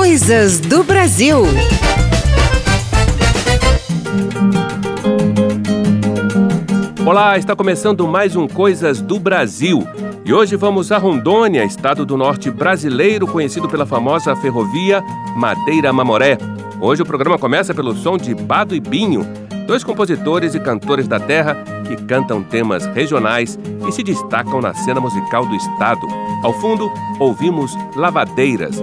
Coisas do Brasil. Olá, está começando mais um Coisas do Brasil. E hoje vamos a Rondônia, estado do norte brasileiro, conhecido pela famosa ferrovia Madeira-Mamoré. Hoje o programa começa pelo som de Bado e Binho, dois compositores e cantores da terra que cantam temas regionais e se destacam na cena musical do estado. Ao fundo, ouvimos Lavadeiras.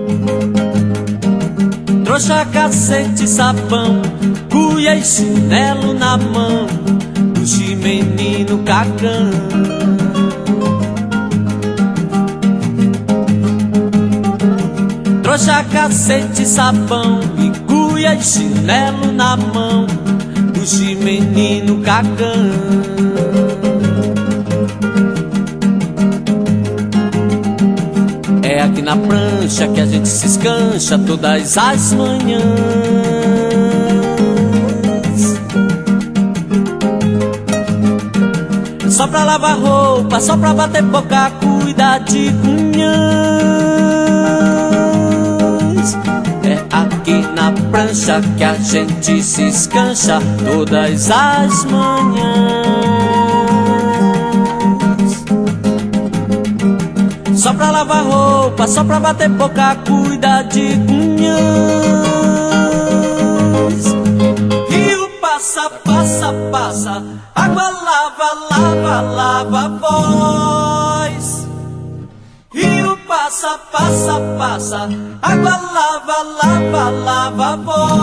Trouxa, cacete, sabão, cuia e chinelo na mão, puxe menino cagão. Trouxa, cacete, sabão e cuia e chinelo na mão, puxe menino cagão. É aqui na prancha que a gente se escancha todas as manhãs. Só pra lavar roupa, só pra bater boca, cuidar de cunhãs. É aqui na prancha que a gente se escancha todas as manhãs. Só pra lavar roupa, só pra bater boca, cuidar de cunhãs. Rio passa, passa, passa, água lava, lava, lava voz. Rio passa, passa, passa, água lava, lava, lava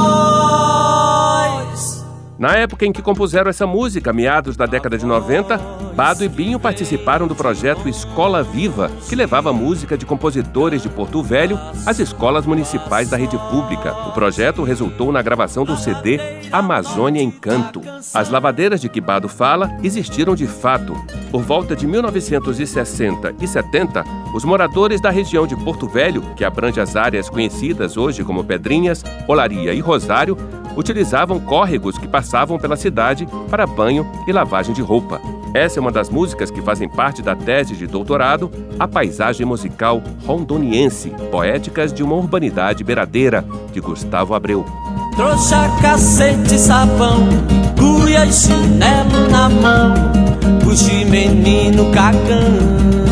voz. Na época em que compuseram essa música, meados da década de 90, Bado e Binho participaram do projeto Escola Viva, que levava música de compositores de Porto Velho às escolas municipais da rede pública. O projeto resultou na gravação do CD Amazônia em Canto. As lavadeiras de que Bado fala existiram de fato. Por volta de 1960 e 70, os moradores da região de Porto Velho, que abrange as áreas conhecidas hoje como Pedrinhas, Olaria e Rosário, utilizavam córregos que passavam pela cidade para banho e lavagem de roupa. Essa é uma das músicas que fazem parte da tese de doutorado, A Paisagem Musical Rondoniense, Poéticas de uma Urbanidade Beiradeira, de Gustavo Abreu. Trouxa, cacete, sabão, cuia e chinelo na mão, puxe menino cagão.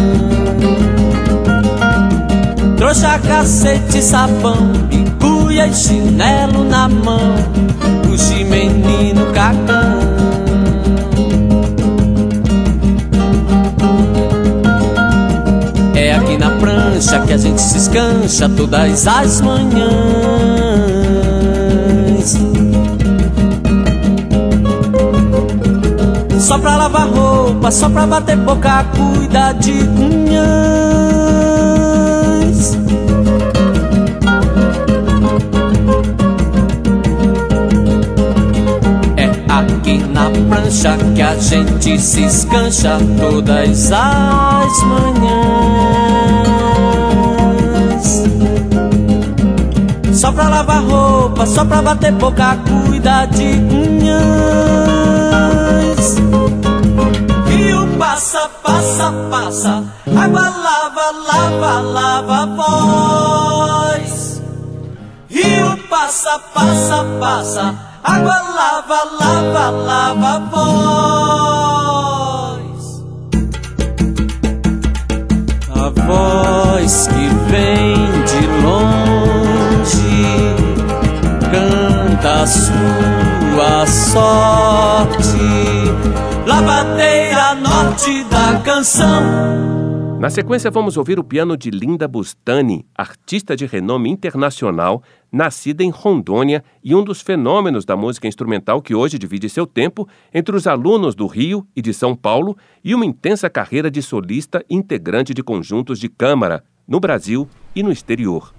Trouxa, cacete, sabão, cuia e chinelo na mão, puxe menino cagão. É aqui na prancha que a gente se escancha todas as manhãs. Só pra lavar roupa, só pra bater boca, cuidar de cunhãs. Aqui na prancha que a gente se escancha todas as manhãs. Só pra lavar roupa, só pra bater boca, cuidar de cunhãs. Rio passa, passa, passa, água lava, lava, lava voz. Rio passa, passa, passa, água lava, lava, lava voz. A voz que vem de longe canta a sua sorte, lavadeira norte da canção. Na sequência, vamos ouvir o piano de Linda Bustani, artista de renome internacional, nascida em Rondônia e um dos fenômenos da música instrumental que hoje divide seu tempo entre os alunos do Rio e de São Paulo e uma intensa carreira de solista e integrante de conjuntos de câmara, no Brasil e no exterior.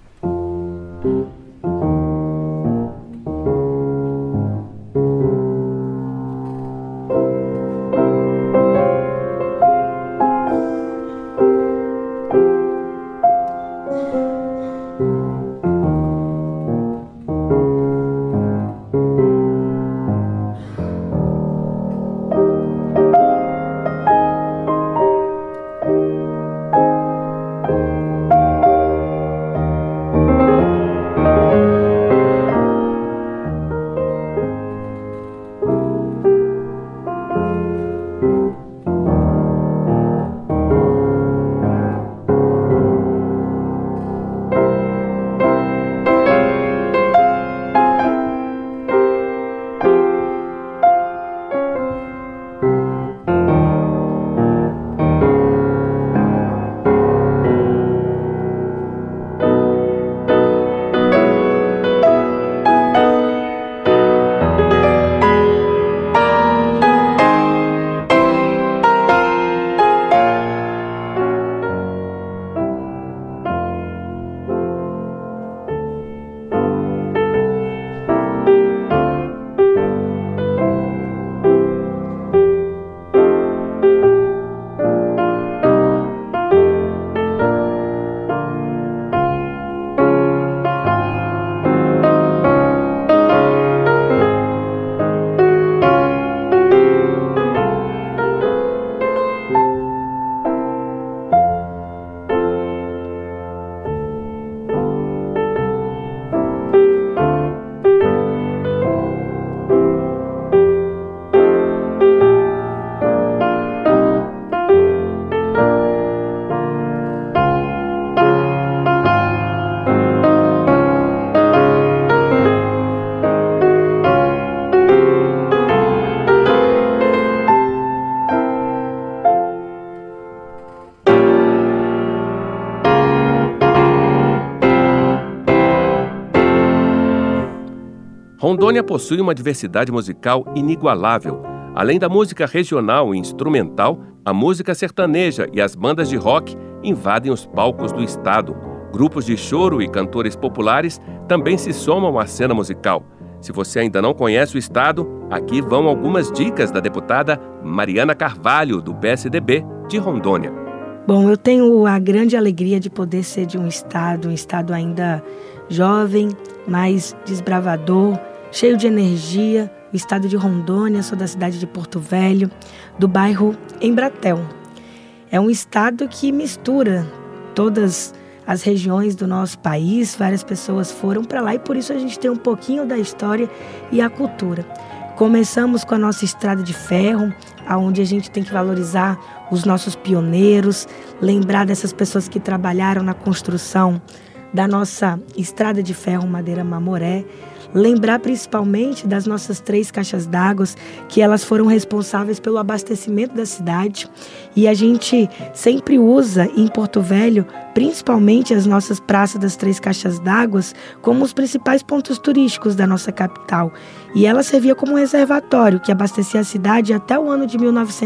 Rondônia possui uma diversidade musical inigualável. Além da música regional e instrumental, a música sertaneja e as bandas de rock invadem os palcos do estado. Grupos de choro e cantores populares também se somam à cena musical. Se você ainda não conhece o estado, aqui vão algumas dicas da deputada Mariana Carvalho, do PSDB de Rondônia. Bom, eu tenho a grande alegria de poder ser de um estado ainda jovem, mais desbravador, cheio de energia, o estado de Rondônia. Sou da cidade de Porto Velho, do bairro Embratel. É um estado que mistura todas as regiões do nosso país, várias pessoas foram para lá e por isso a gente tem um pouquinho da história e a cultura. Começamos com a nossa estrada de ferro, onde a gente tem que valorizar os nossos pioneiros, lembrar dessas pessoas que trabalharam na construção da nossa estrada de ferro Madeira Mamoré, lembrar principalmente das nossas 3 caixas d'água, que elas foram responsáveis pelo abastecimento da cidade. E a gente sempre usa em Porto Velho, principalmente as nossas praças das 3 caixas d'água, como os principais pontos turísticos da nossa capital. E ela servia como um reservatório que abastecia a cidade até o ano de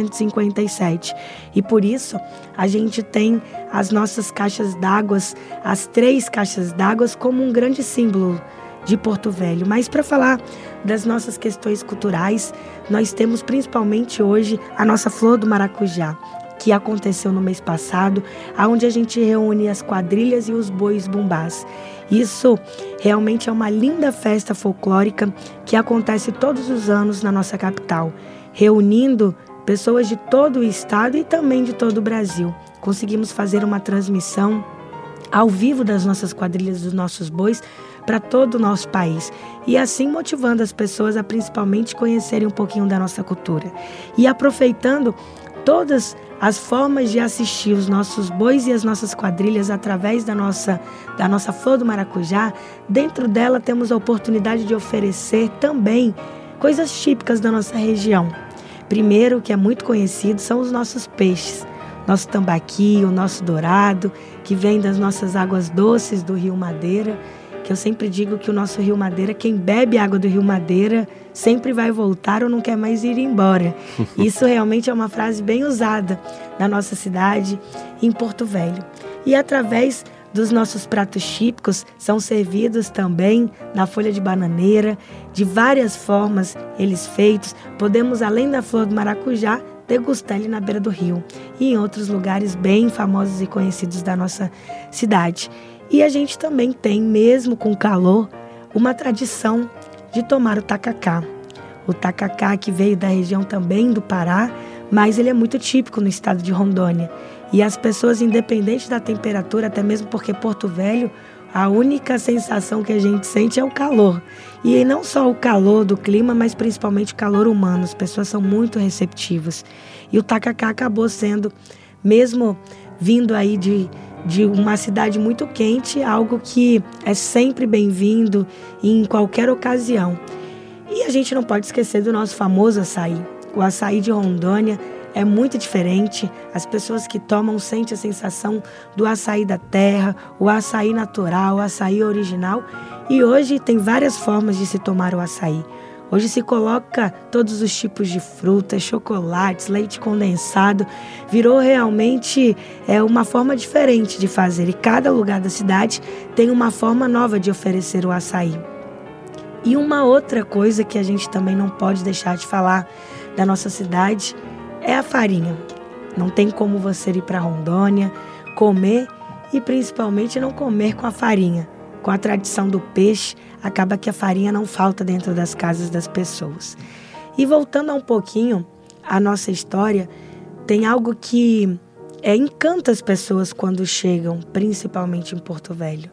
1957. E por isso a gente tem as nossas caixas d'água, as 3 caixas d'água, como um grande símbolo de Porto Velho. Mas para falar das nossas questões culturais, nós temos principalmente hoje a nossa Flor do Maracujá, que aconteceu no mês passado, onde a gente reúne as quadrilhas e os bois bumbás. Isso realmente é uma linda festa folclórica que acontece todos os anos na nossa capital, reunindo pessoas de todo o estado e também de todo o Brasil. Conseguimos fazer uma transmissão ao vivo das nossas quadrilhas, dos nossos bois, para todo o nosso país. E assim motivando as pessoas a principalmente conhecerem um pouquinho da nossa cultura. E aproveitando todas as formas de assistir os nossos bois e as nossas quadrilhas através da nossa Flor do Maracujá, dentro dela temos a oportunidade de oferecer também coisas típicas da nossa região. Primeiro, que é muito conhecido, são os nossos peixes. Nosso tambaqui, o nosso dourado, que vem das nossas águas doces do Rio Madeira, que eu sempre digo que o nosso Rio Madeira, quem bebe água do Rio Madeira, sempre vai voltar ou não quer mais ir embora. Isso realmente é uma frase bem usada na nossa cidade, em Porto Velho. E através dos nossos pratos típicos, são servidos também na folha de bananeira, de várias formas eles feitos. Podemos, além da flor do maracujá, degustar ele na beira do rio e em outros lugares bem famosos e conhecidos da nossa cidade. E a gente também tem, mesmo com calor, uma tradição de tomar o tacacá. O tacacá que veio da região também do Pará, mas ele é muito típico no estado de Rondônia. E as pessoas, independente da temperatura, até mesmo porque Porto Velho, a única sensação que a gente sente é o calor. E não só o calor do clima, mas principalmente o calor humano. As pessoas são muito receptivas. E o tacacá acabou sendo, mesmo vindo aí de uma cidade muito quente, algo que é sempre bem-vindo em qualquer ocasião. E a gente não pode esquecer do nosso famoso açaí. O açaí de Rondônia é muito diferente. As pessoas que tomam sentem a sensação do açaí da terra, o açaí natural, o açaí original. E hoje tem várias formas de se tomar o açaí. Hoje se coloca todos os tipos de frutas, chocolates, leite condensado. Virou realmente uma forma diferente de fazer. E cada lugar da cidade tem uma forma nova de oferecer o açaí. E uma outra coisa que a gente também não pode deixar de falar da nossa cidade é a farinha. Não tem como você ir para Rondônia, comer e principalmente não comer com a farinha. Com a tradição do peixe, acaba que a farinha não falta dentro das casas das pessoas. E voltando um pouquinho à nossa história, tem algo que encanta as pessoas quando chegam, principalmente em Porto Velho.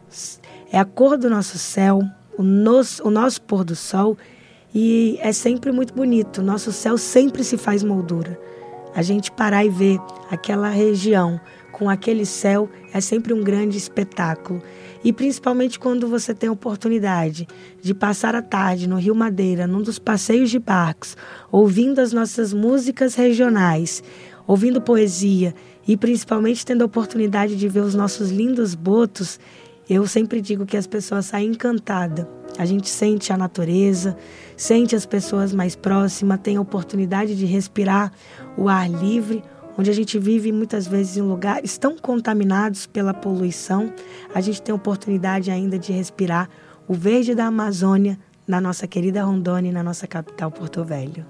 É a cor do nosso céu, o nosso pôr do sol, e é sempre muito bonito. Nosso céu sempre se faz moldura. A gente parar e ver aquela região com aquele céu é sempre um grande espetáculo. E principalmente quando você tem a oportunidade de passar a tarde no Rio Madeira, num dos passeios de barcos, ouvindo as nossas músicas regionais, ouvindo poesia e principalmente tendo a oportunidade de ver os nossos lindos botos, eu sempre digo que as pessoas saem encantadas a gente sente a natureza, sente as pessoas mais próximas, tem a oportunidade de respirar o ar livre, onde a gente vive muitas vezes em lugares tão contaminados pela poluição. A gente tem a oportunidade ainda de respirar o verde da Amazônia na nossa querida Rondônia e na nossa capital, Porto Velho.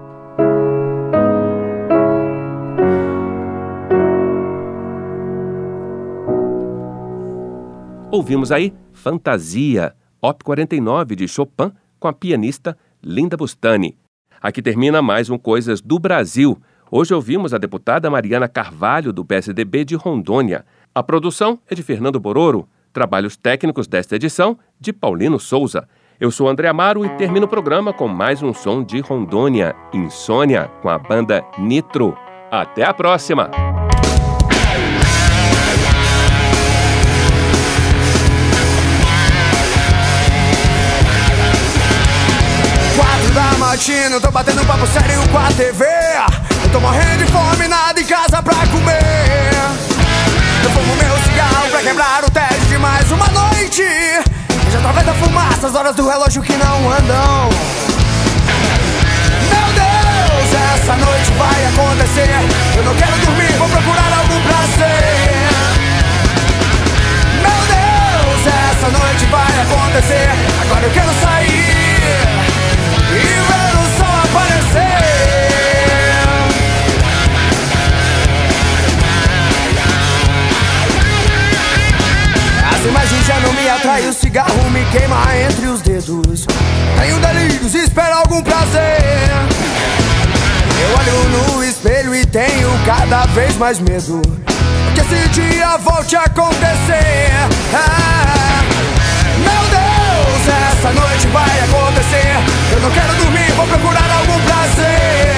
Ouvimos aí Fantasia, Op. 49 de Chopin, com a pianista Linda Bustani. Aqui termina mais um Coisas do Brasil. Hoje ouvimos a deputada Mariana Carvalho, do PSDB de Rondônia. A produção é de Fernando Bororo. Trabalhos técnicos desta edição, de Paulino Souza. Eu sou André Amaro e termino o programa com mais um som de Rondônia, Insônia, com a banda Nitro. Até a próxima! Da matina, eu tô batendo papo sério com a TV. Eu tô morrendo de fome, nada em casa pra comer. Eu fumo meu cigarro pra quebrar o tédio de mais uma noite. Eu já tô vendo a fumaça, as horas do relógio que não andam. Meu Deus, essa noite vai acontecer. Eu não quero dormir, vou procurar algum prazer. Meu Deus, essa noite vai acontecer. Agora eu quero sair e ver o sol aparecer. As imagens já não me atraem, o cigarro me queima entre os dedos. Tenho delírios e espero algum prazer. Eu olho no espelho e tenho cada vez mais medo que esse dia volte a acontecer. Meu Deus, essa noite vai acontecer. Eu não quero dormir, vou procurar algum prazer.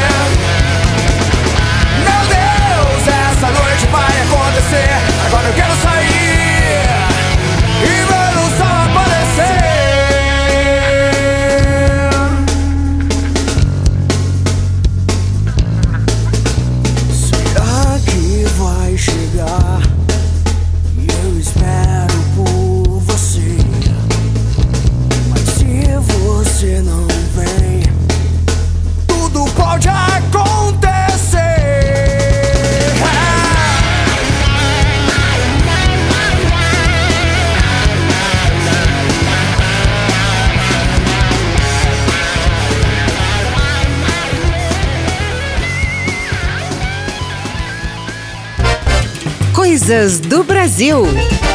Meu Deus, essa noite vai acontecer. Agora eu quero sair e ver o sol aparecer. Será que vai chegar? E eu espero por você. Você não vem, tudo pode acontecer. Coisas do Brasil.